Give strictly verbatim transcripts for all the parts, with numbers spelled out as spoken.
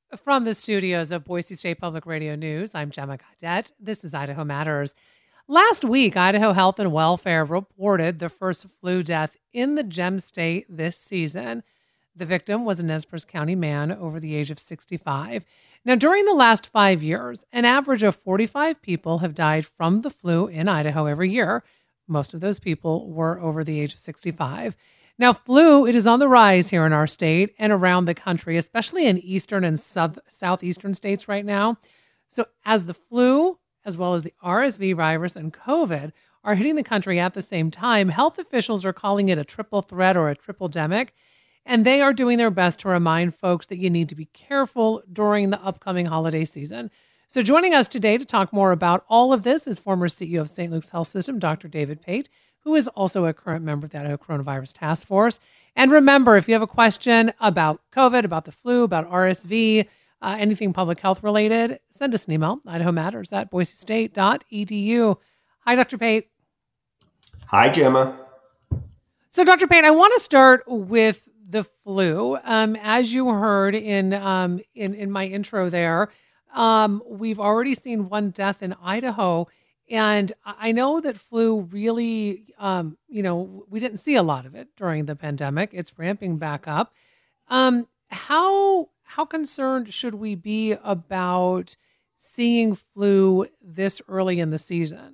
From the studios of Boise State Public Radio News, I'm Gemma Gaudette. This is Idaho Matters. Last week, Idaho Health and Welfare reported the first flu death in the Gem State this season. The victim was a Nez Perce County man over the age of sixty-five. Now, during the last five years, an average of forty-five people have died from the flu in Idaho every year. Most of those people were over the age of sixty-five. Now, flu, it is on the rise here in our state and around the country, especially in eastern and south, southeastern states right now. So as the flu, as well as the R S V virus and COVID are hitting the country at the same time, health officials are calling it a triple threat or a triple-demic, and they are doing their best to remind folks that you need to be careful during the upcoming holiday season. So joining us today to talk more about all of this is former C E O of Saint Luke's Health System, Doctor David Pate, who is also a current member of the Idaho Coronavirus Task Force. And remember, if you have a question about COVID, about the flu, about R S V, uh, anything public health related, send us an email, Idaho Matters at boise state dot e d u. Hi, Doctor Pate. Hi, Gemma. So, Doctor Pate, I want to start with the flu. Um, as you heard in, um, in, in my intro there, um, we've already seen one death in Idaho. And I know that flu really, um, you know, we didn't see a lot of it during the pandemic. It's ramping back up. Um, how how concerned should we be about seeing flu this early in the season?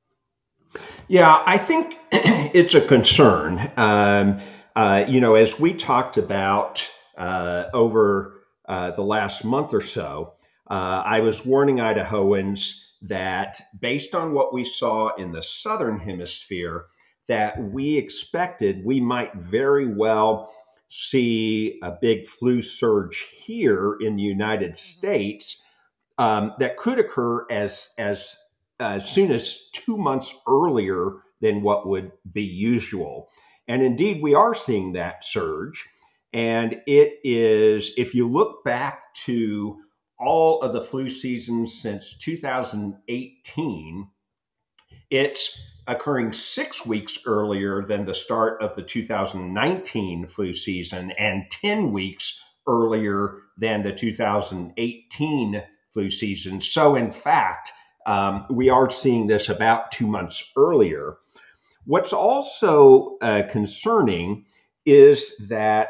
Yeah, I think it's a concern. Um, uh, you know, as we talked about uh, over uh, the last month or so, uh, I was warning Idahoans that based on what we saw in the southern hemisphere, that we expected we might very well see a big flu surge here in the United States um, that could occur as, as, as soon as two months earlier than what would be usual. And indeed, we are seeing that surge. And it is, if you look back to all of the flu seasons since two thousand eighteen, it's occurring six weeks earlier than the start of the two thousand nineteen flu season and ten weeks earlier than the two thousand eighteen flu season. So in fact, um, we are seeing this about two months earlier. What's also uh, concerning is that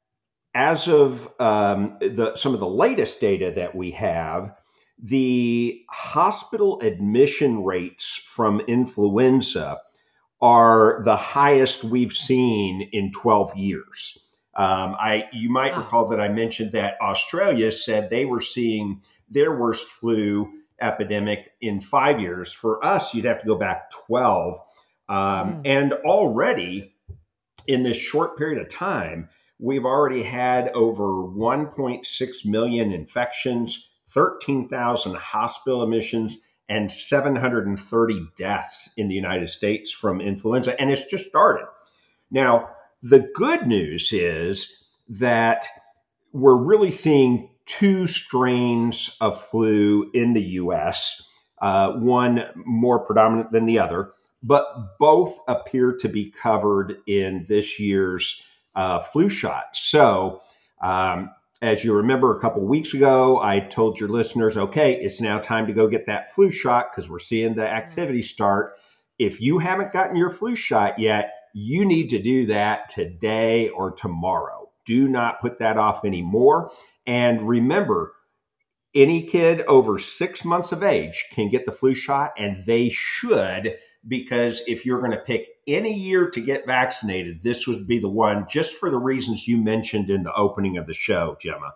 as of um, the, some of the latest data that we have, the hospital admission rates from influenza are the highest we've seen in twelve years. Um, I, you might Wow. recall that I mentioned that Australia said they were seeing their worst flu epidemic in five years. For us, you'd have to go back twelve. Um, mm. And already in this short period of time, we've already had over one point six million infections, thirteen thousand hospital admissions, and seven hundred thirty deaths in the United States from influenza. And it's just started. Now, the good news is that we're really seeing two strains of flu in the U S, uh, one more predominant than the other, but both appear to be covered in this year's Uh, flu shot. So, um, as you remember a couple weeks ago, I told your listeners, okay, it's now time to go get that flu shot because we're seeing the activity start. If you haven't gotten your flu shot yet, you need to do that today or tomorrow. Do not put that off anymore. And remember, any kid over six months of age can get the flu shot, and they should, because if you're going to pick any year to get vaccinated, this would be the one, just for the reasons you mentioned in the opening of the show, Gemma.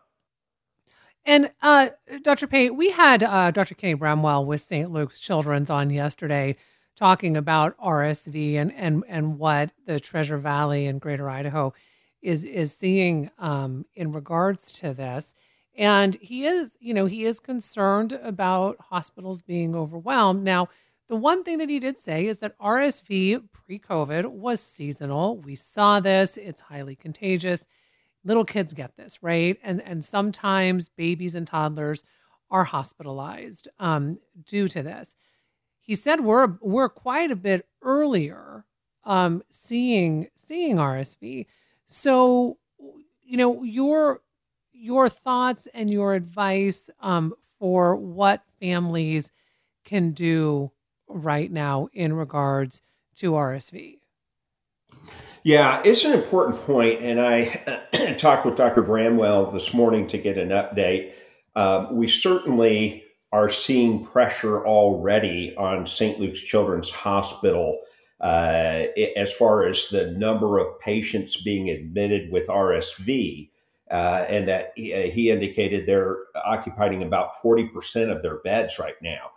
And uh, Doctor Pate, we had uh, Doctor Kenny Bramwell with Saint Luke's Children's on yesterday talking about R S V and and and what the Treasure Valley and Greater Idaho is is seeing um, in regards to this. And he is, you know, he is concerned about hospitals being overwhelmed. Now, the one thing that he did say is that R S V pre-COVID was seasonal. We saw this. It's highly contagious. Little kids get this, right? And and sometimes babies and toddlers are hospitalized um, due to this. He said we're we're quite a bit earlier um, seeing seeing R S V. So, you know, your your thoughts and your advice um, for what families can do right now in regards to R S V. Yeah, it's an important point, and I talked with Doctor Bramwell this morning to get an update. Um, we certainly are seeing pressure already on Saint Luke's Children's Hospital uh, as far as the number of patients being admitted with R S V, uh, and that he, uh, he indicated they're occupying about forty percent of their beds right now.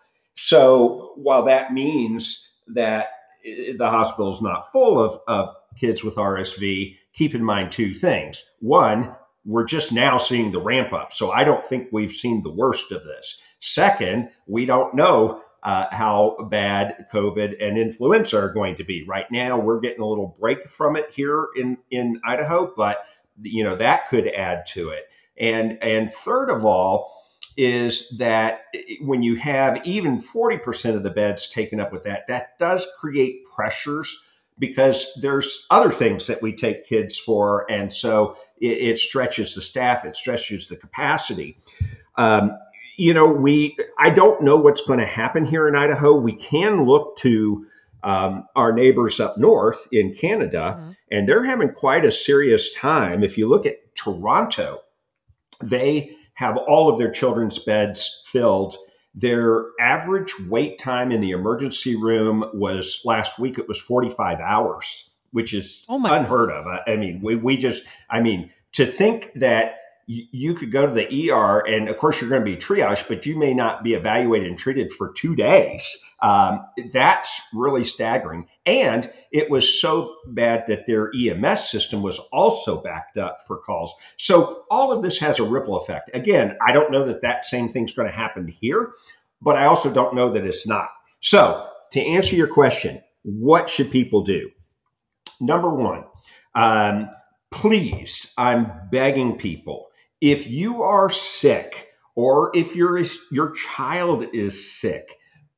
So while that means that the hospital is not full of, of kids with R S V, keep in mind two things. One, we're just now seeing the ramp up. So I don't think we've seen the worst of this. Second, we don't know uh, how bad COVID and influenza are going to be. Right now, we're getting a little break from it here in, in Idaho, but you know that could add to it. And, and third of all, is that when you have even forty percent of the beds taken up with that, that does create pressures because there's other things that we take kids for. And so it, it stretches the staff, it stretches the capacity. Um, you know, we, I don't know what's going to happen here in Idaho. We can look to um, our neighbors up north in Canada, mm-hmm. and they're having quite a serious time. If you look at Toronto, they have all of their children's beds filled. Their average wait time in the emergency room was last week, it was forty-five hours, which is oh unheard God. of. I mean, we, we just, I mean, to think that y- you could go to the E R and of course you're going to be triaged, but you may not be evaluated and treated for two days. Um, that's really staggering. And it was so bad that their E M S system was also backed up for calls. So all of this has a ripple effect. Again, I don't know that that same thing's going to happen here, but I also don't know that it's not. So to answer your question, what should people do? Number one, um, please, I'm begging people, if you are sick or if your your child is sick,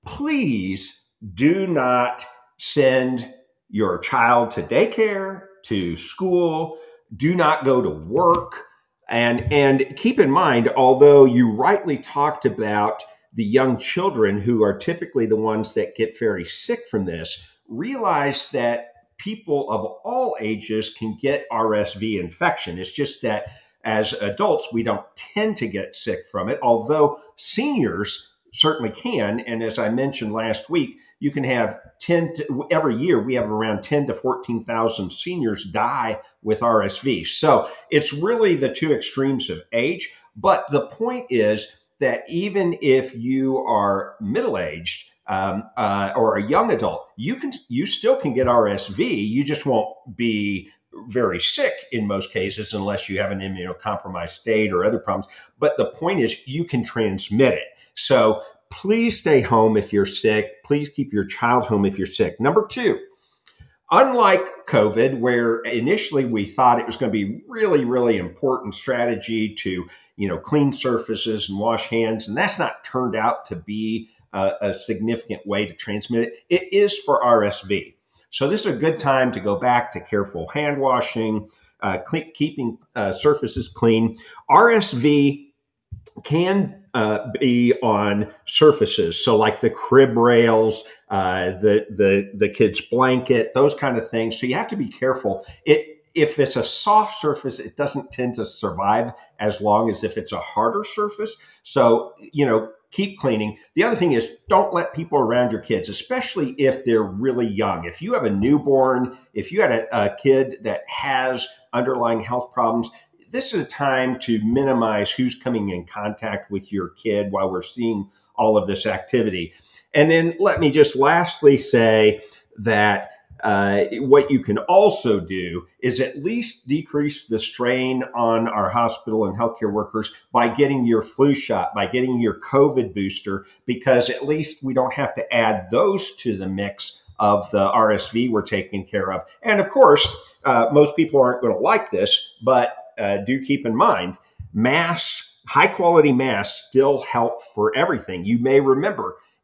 please do not send your child to daycare, to school. Do not go to work. And, and keep in mind, although you rightly talked about the young children who are typically the ones that get very sick from this, realize that people of all ages can get R S V infection. It's just that as adults, we don't tend to get sick from it, although seniors certainly can. And as I mentioned last week, you can have ten to, every year we have around ten to fourteen thousand seniors die with R S V. So it's really the two extremes of age. But the point is that even if you are middle-aged um, uh, or a young adult, you can you still can get R S V. You just won't be very sick in most cases unless you have an immunocompromised state or other problems. But the point is you can transmit it. So please stay home if you're sick. Please keep your child home if you're sick. Number two, unlike COVID, where initially we thought it was going to be really, really important strategy to, you know, clean surfaces and wash hands, and that's not turned out to be a, a significant way to transmit it. It is for R S V. So this is a good time to go back to careful hand washing, uh, clean, keeping uh, surfaces clean. R S V can uh, be on surfaces, so like the crib rails, uh, the the the kid's blanket, those kind of things. So you have to be careful. It if it's a soft surface, it doesn't tend to survive as long as if it's a harder surface. So you know, keep cleaning. The other thing is, don't let people around your kids, especially if they're really young. If you have a newborn, if you had a, a kid that has underlying health problems, this is a time to minimize who's coming in contact with your kid while we're seeing all of this activity. And then let me just lastly say that uh, what you can also do is at least decrease the strain on our hospital and healthcare workers by getting your flu shot, by getting your COVID booster, because at least we don't have to add those to the mix of the R S V we're taking care of. And of course, uh, most people aren't going to like this, but uh, do keep in mind, masks, high quality masks still help for everything. You may remember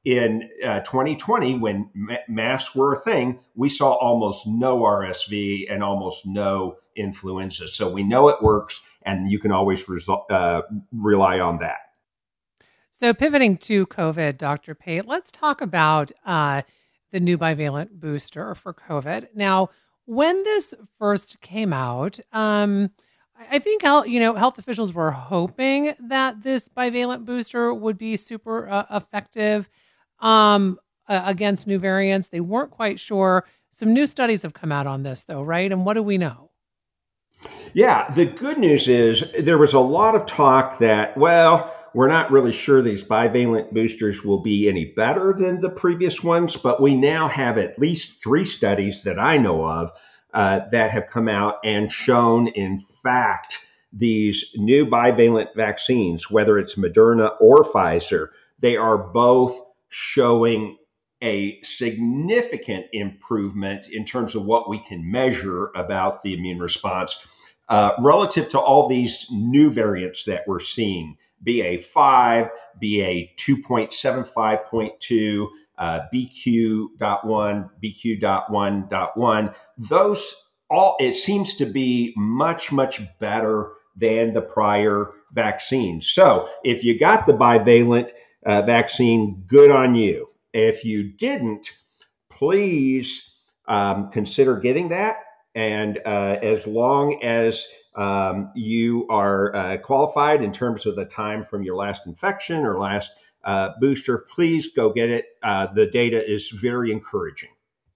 in uh, twenty twenty, when ma- masks were a thing, we saw almost no R S V and almost no influenza. So we know it works, and you can always resol- uh, rely on that. So pivoting to COVID, Doctor Pate, let's talk about uh, the new bivalent booster for COVID. Now, when this first came out, um, I think health, you know, health officials were hoping that this bivalent booster would be super uh, effective um, uh, against new variants. They weren't quite sure. Some new studies have come out on this, though, right? And what do we know? Yeah, the good news is there was a lot of talk that, well, we're not really sure these bivalent boosters will be any better than the previous ones, but we now have at least three studies that I know of uh, that have come out and shown, in fact, these new bivalent vaccines, whether it's Moderna or Pfizer, they are both showing a significant improvement in terms of what we can measure about the immune response uh, relative to all these new variants that we're seeing. B A five, B A two point seven five point two, uh, B Q dot one, B Q dot one dot one. Those all, it seems to be much, much better than the prior vaccines. So if you got the bivalent uh, vaccine, good on you. If you didn't, please um, consider getting that. And uh, as long as um, you are uh, qualified in terms of the time from your last infection or last uh, booster, please go get it. Uh, the data is very encouraging.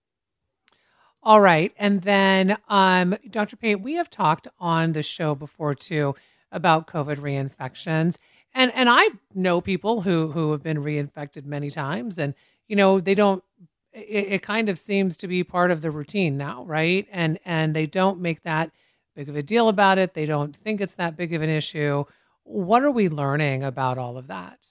All right. And then, um, Doctor Pate, we have talked on the show before, too, about COVID reinfections. And and I know people who, who have been reinfected many times. And, you know, they don't, it, it kind of seems to be part of the routine now, right? And and they don't make that big of a deal about it. They don't think it's that big of an issue. What are we learning about all of that?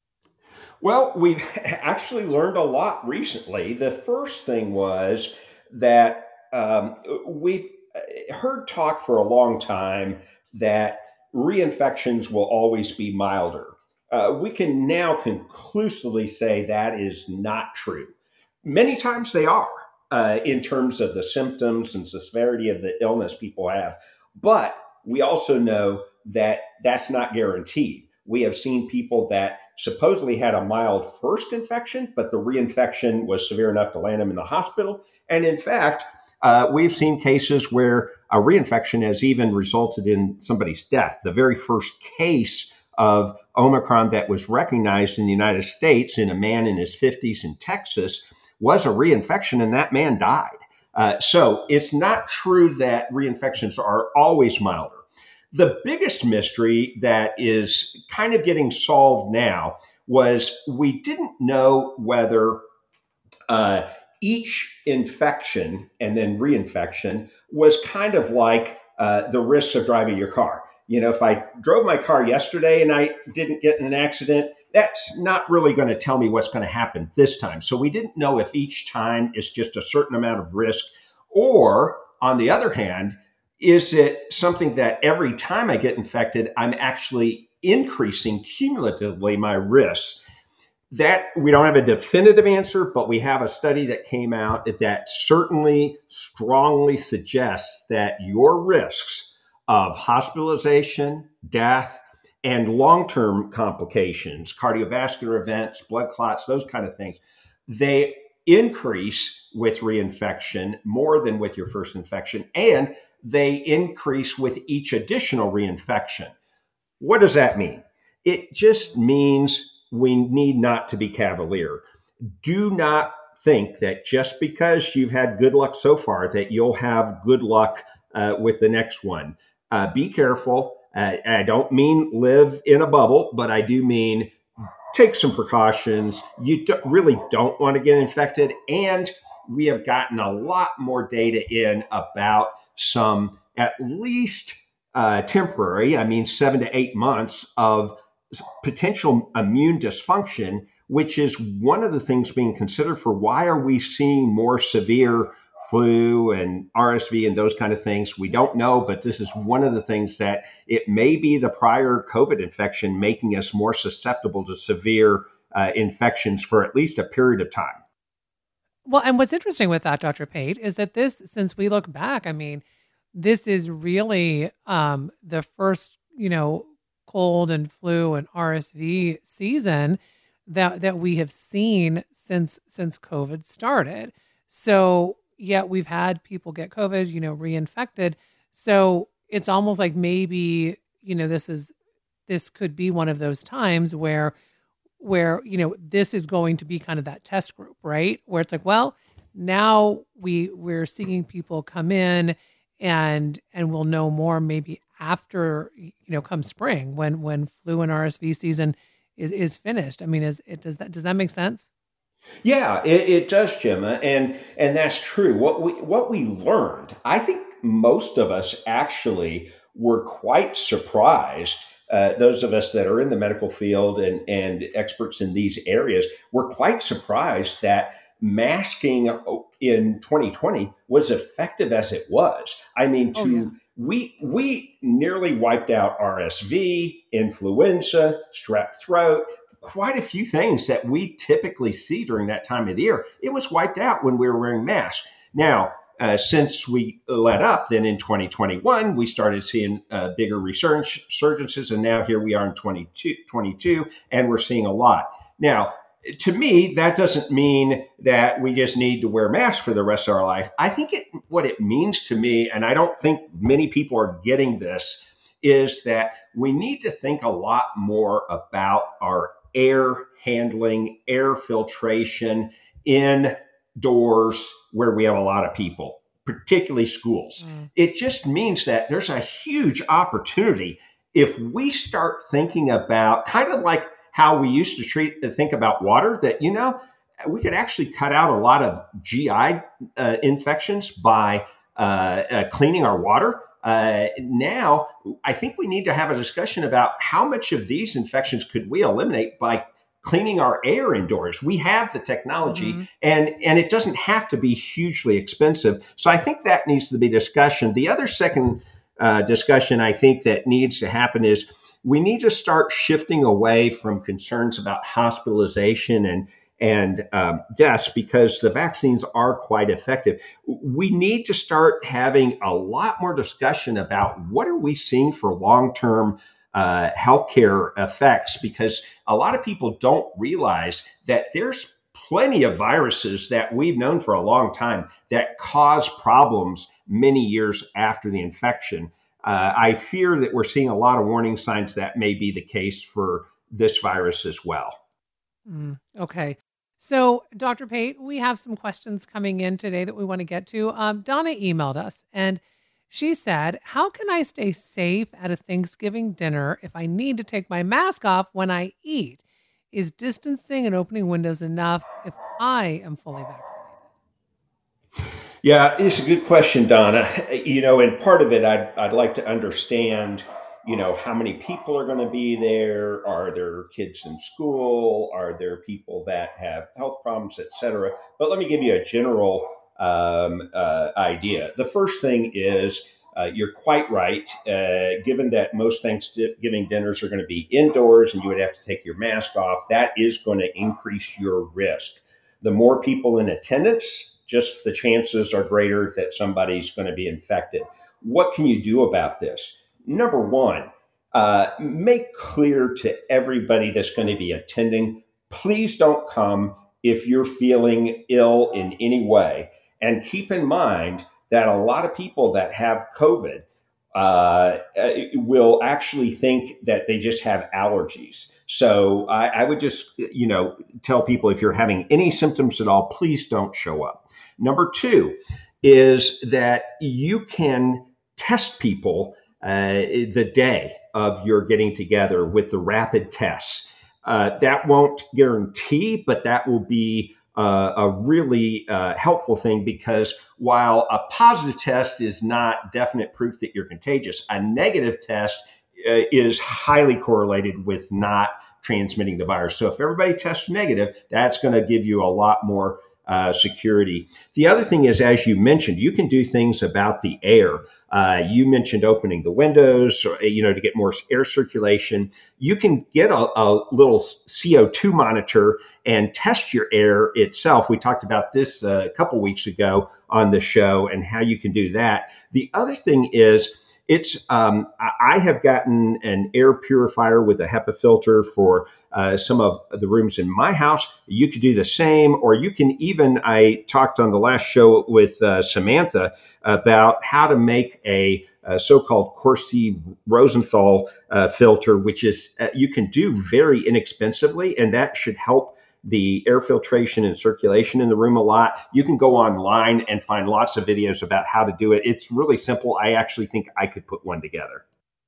Well, we've actually learned a lot recently. The first thing was that um, we've heard talk for a long time that reinfections will always be milder. Uh, we can now conclusively say that is not true. Many times they are uh, in terms of the symptoms and the severity of the illness people have. But we also know that that's not guaranteed. We have seen people that supposedly had a mild first infection, but the reinfection was severe enough to land them in the hospital. And in fact, uh, we've seen cases where a reinfection has even resulted in somebody's death. The very first case of Omicron that was recognized in the United States in a man in his fifties in Texas was a reinfection, and that man died. Uh, so it's not true that reinfections are always milder. The biggest mystery that is kind of getting solved now was we didn't know whether uh, each infection and then reinfection was kind of like uh, the risks of driving your car. You know, if I drove my car yesterday and I didn't get in an accident, that's not really going to tell me what's going to happen this time. So we didn't know if each time is just a certain amount of risk, or on the other hand, is it something that every time I get infected, I'm actually increasing cumulatively my risks? That we don't have a definitive answer, but we have a study that came out that certainly strongly suggests that your risks of hospitalization, death, and long-term complications, cardiovascular events, blood clots, those kind of things, they increase with reinfection more than with your first infection, and they increase with each additional reinfection. What does that mean? It just means we need not to be cavalier. Do not think that just because you've had good luck so far that you'll have good luck uh, with the next one. Uh, be careful. Uh, I don't mean live in a bubble, but I do mean take some precautions. You do, really don't want to get infected. And we have gotten a lot more data in about some at least uh, temporary, I mean, seven to eight months of potential immune dysfunction, which is one of the things being considered for why are we seeing more severe flu and R S V and those kind of things. We don't know, but this is one of the things that it may be the prior COVID infection making us more susceptible to severe uh, infections for at least a period of time. Well, and what's interesting with that, Doctor Pate, is that this, since we look back, I mean, this is really um, the first, you know, cold and flu and R S V season that that we have seen since since COVID started. So yet we've had people get COVID, you know, reinfected. So it's almost like maybe, you know, this is this could be one of those times where where, you know, this is going to be kind of that test group, right? Where it's like, well, now we we're seeing people come in and and we'll know more maybe after, you know, come spring when when flu and R S V season is is finished. I mean, is it does that does that make sense? Yeah, it, it does, Gemma, and and that's true. What we what we learned, I think most of us actually were quite surprised. Uh, those of us that are in the medical field and and experts in these areas were quite surprised that masking in twenty twenty was effective as it was. I mean, Oh yeah. to we we nearly wiped out R S V, influenza, strep throat, quite a few things that we typically see during that time of the year. It was wiped out when we were wearing masks. Now, uh, since we let up, then in twenty twenty-one, we started seeing uh, bigger resurgences, and now here we are in twenty twenty-two, and we're seeing a lot. Now, to me, that doesn't mean that we just need to wear masks for the rest of our life. I think it, what it means to me, and I don't think many people are getting this, is that we need to think a lot more about our air handling, air filtration indoors where we have a lot of people, particularly schools. Mm. It just means that there's a huge opportunity if we start thinking about kind of like how we used to treat think about water, that, you know, we could actually cut out a lot of G I uh, infections by uh, uh, cleaning our water. Uh, now, I think we need to have a discussion about how much of these infections could we eliminate by cleaning our air indoors. We have the technology, mm-hmm. and, and it doesn't have to be hugely expensive. So I think that needs to be discussion. The other second uh, discussion I think that needs to happen is we need to start shifting away from concerns about hospitalization and and um, deaths, because the vaccines are quite effective. We need to start having a lot more discussion about what are we seeing for long-term uh, healthcare effects, because a lot of people don't realize that there's plenty of viruses that we've known for a long time that cause problems many years after the infection. Uh, I fear that we're seeing a lot of warning signs that may be the case for this virus as well. Mm, okay. So, Doctor Pate, we have some questions coming in today that we want to get to. Um, Donna emailed us, and she said, how can I stay safe at a Thanksgiving dinner if I need to take my mask off when I eat? Is distancing and opening windows enough if I am fully vaccinated? Yeah, it's a good question, Donna. You know, and part of it, I'd, I'd like to understand, you know, how many people are going to be there? Are there kids in school? Are there people that have health problems, et cetera? But let me give you a general um, uh, idea. The first thing is, uh, you're quite right. Uh, given that most Thanksgiving dinners are going to be indoors and you would have to take your mask off, that is going to increase your risk. The more people in attendance, just the chances are greater that somebody's going to be infected. What can you do about this? Number one, uh, make clear to everybody that's going to be attending, please don't come if you're feeling ill in any way. And keep in mind that a lot of people that have COVID uh, will actually think that they just have allergies. So I, I would just, you know, tell people if you're having any symptoms at all, please don't show up. Number two is that you can test people uh, the day of your getting together with the rapid tests. Uh, that won't guarantee, but that will be uh, a really uh, helpful thing, because while a positive test is not definite proof that you're contagious, a negative test uh, is highly correlated with not transmitting the virus. So if everybody tests negative, that's going to give you a lot more uh, security. The other thing is, as you mentioned, you can do things about the air. Uh, you mentioned opening the windows, or, you know, to get more air circulation. You can get a, a little C O two monitor and test your air itself. We talked about this uh, a couple weeks ago on the show and how you can do that. The other thing is, it's um, I have gotten an air purifier with a HEPA filter for uh, some of the rooms in my house. You could do the same, or you can even, I talked on the last show with uh, Samantha about how to make a, a so-called Corsi Rosenthal uh, filter, which is uh, you can do very inexpensively, and that should help the air filtration and circulation in the room a lot. You can go online and find lots of videos about how to do it. It's really simple. I actually think I could put one together.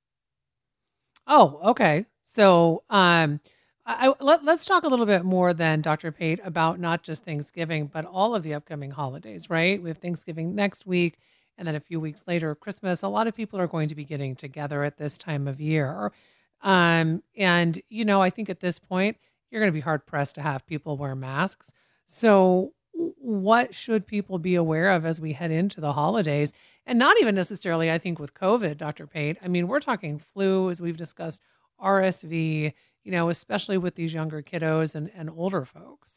Oh, okay. So um, I, I, let, let's talk a little bit more then, Doctor Pate, about not just Thanksgiving, but all of the upcoming holidays, right? We have Thanksgiving next week, and then a few weeks later, Christmas. A lot of people are going to be getting together at this time of year. Um, and, you know, I think at this point, you're going to be hard pressed to have people wear masks. So what should people be aware of as we head into the holidays? And not even necessarily, I think, with COVID, Doctor Pate. I mean, we're talking flu, as we've discussed, R S V, you know, especially with these younger kiddos and, and older folks.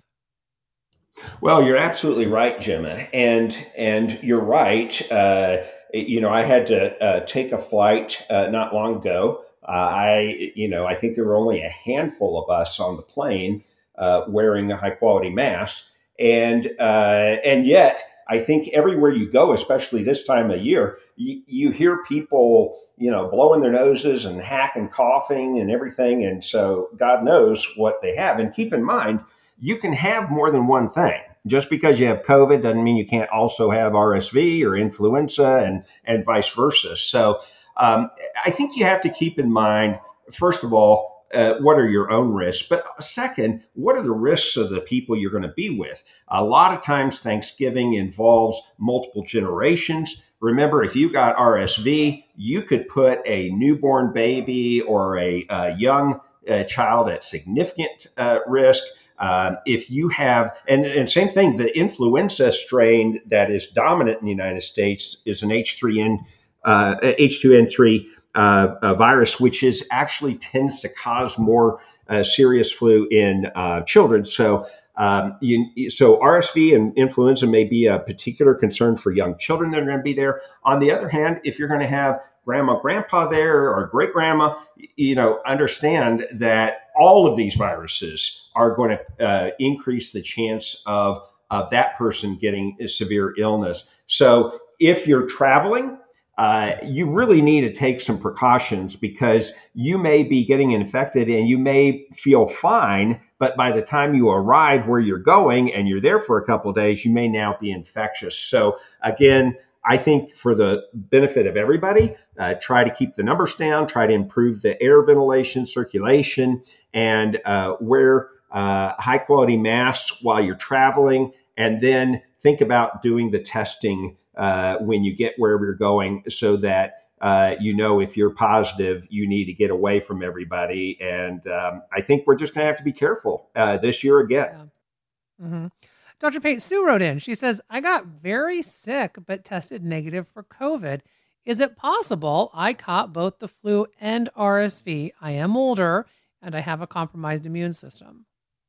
Well, you're absolutely right, Gemma. And, and you're right. Uh, you know, I had to uh, take a flight uh, not long ago. Uh, I, you know, I think there were only a handful of us on the plane uh, wearing a high quality mask, and uh, and yet I think everywhere you go, especially this time of year, you, you hear people, you know, blowing their noses and hacking, coughing, and everything, and so God knows what they have. And keep in mind, you can have more than one thing. Just because you have COVID doesn't mean you can't also have R S V or influenza, and and vice versa. So. Um, I think you have to keep in mind, first of all, uh, what are your own risks? But second, what are the risks of the people you're going to be with? A lot of times Thanksgiving involves multiple generations. Remember, if you got R S V, you could put a newborn baby or a, a young uh, child at significant uh, risk. Um, if you have, and, and same thing, the influenza strain that is dominant in the United States is an H three N Uh, H two N three uh, uh, virus, which is actually tends to cause more uh, serious flu in uh, children. So, um, you, so R S V and influenza may be a particular concern for young children that are going to be there. On the other hand, if you're going to have grandma, grandpa there, or great grandma, you know, understand that all of these viruses are going to uh, increase the chance of of that person getting a severe illness. So, if you're traveling, Uh, you really need to take some precautions, because you may be getting infected and you may feel fine, but by the time you arrive where you're going and you're there for a couple of days, you may now be infectious. So again, I think for the benefit of everybody, uh, try to keep the numbers down, try to improve the air ventilation, circulation, and uh, wear uh, high quality masks while you're traveling, and then think about doing the testing Uh, when you get wherever you're going, so that uh, you know if you're positive, you need to get away from everybody. And um, I think we're just going to have to be careful uh, this year again. Yeah. Mm-hmm. Doctor Pate, Sue wrote in. She says, I got very sick but tested negative for COVID. Is it possible I caught both the flu and R S V? I am older and I have a compromised immune system.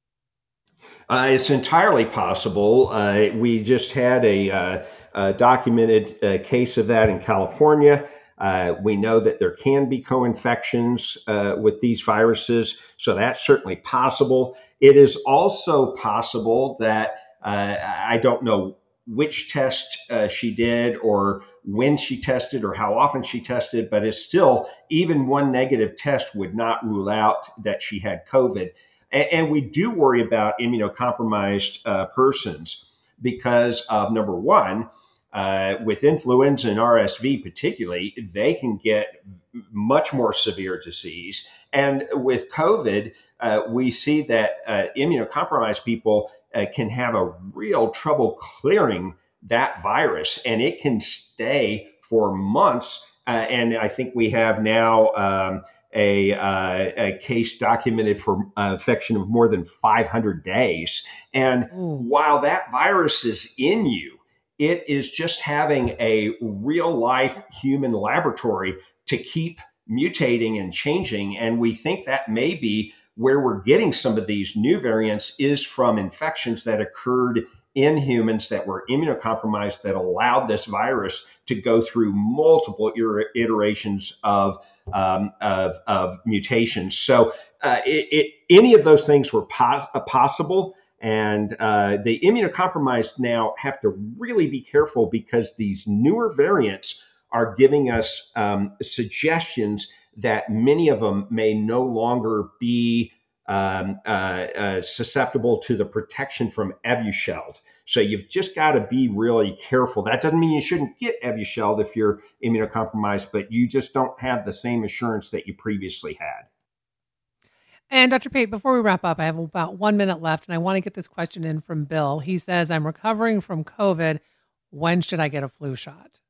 Uh, it's entirely possible. Uh, we just had a, uh, a documented uh, case of that in California. Uh, we know that there can be co-infections uh, with these viruses, so that's certainly possible. It is also possible that uh, I don't know which test uh, she did or when she tested or how often she tested, but it's still, even one negative test would not rule out that she had COVID. And we do worry about immunocompromised uh, persons because of, number one, uh, with influenza and R S V particularly, they can get much more severe disease. And with COVID, uh, we see that uh, immunocompromised people uh, can have a real trouble clearing that virus, and it can stay for months. Uh, and I think we have now um, a, uh, a case documented for uh, infection of more than five hundred days. And Ooh. While that virus is in you, it is just having a real life human laboratory to keep mutating and changing. And we think that may be where we're getting some of these new variants is from infections that occurred in humans that were immunocompromised that allowed this virus to go through multiple iterations of um, of, of mutations. So uh, it, it, any of those things were pos- possible. And uh, the immunocompromised now have to really be careful because these newer variants are giving us um, suggestions that many of them may no longer be um, uh, uh, susceptible to the protection from Evusheld. So you've just got to be really careful. That doesn't mean you shouldn't get Evusheld if you're immunocompromised, but you just don't have the same assurance that you previously had. And Doctor Pate, before we wrap up, I have about one minute left, and I want to get this question in from Bill. He says, I'm recovering from COVID. When should I get a flu shot?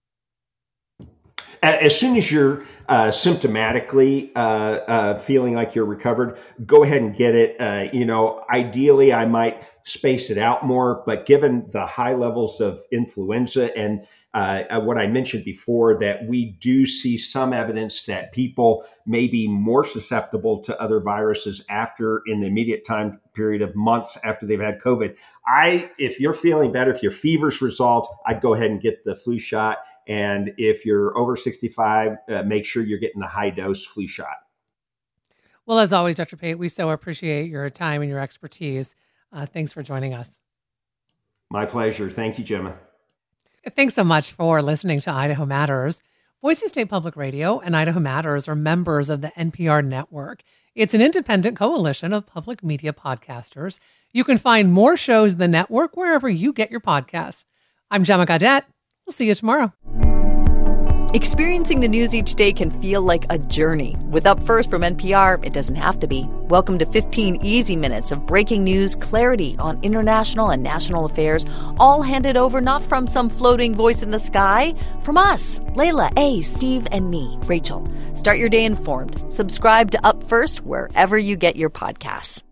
As soon as you're uh, symptomatically uh, uh, feeling like you're recovered, go ahead and get it. Uh, you know, ideally, I might space it out more, but given the high levels of influenza and uh, what I mentioned before, that we do see some evidence that people may be more susceptible to other viruses after, in the immediate time period of months after they've had COVID. I, if you're feeling better, if your fever's resolved, I'd go ahead and get the flu shot. And if you're over sixty-five, uh, make sure you're getting the high dose flu shot. Well, as always, Doctor Pate, we so appreciate your time and your expertise. Uh, thanks for joining us. My pleasure. Thank you, Gemma. Thanks so much for listening to Idaho Matters. Boise State Public Radio and Idaho Matters are members of the N P R network. It's an independent coalition of public media podcasters. You can find more shows in the network wherever you get your podcasts. I'm Gemma Gaudette. We'll see you tomorrow. Experiencing the news each day can feel like a journey. With Up First from N P R, it doesn't have to be. Welcome to fifteen easy minutes of breaking news, clarity on international and national affairs, all handed over not from some floating voice in the sky, from us, Layla, A, Steve, and me, Rachel. Start your day informed. Subscribe to Up First wherever you get your podcasts.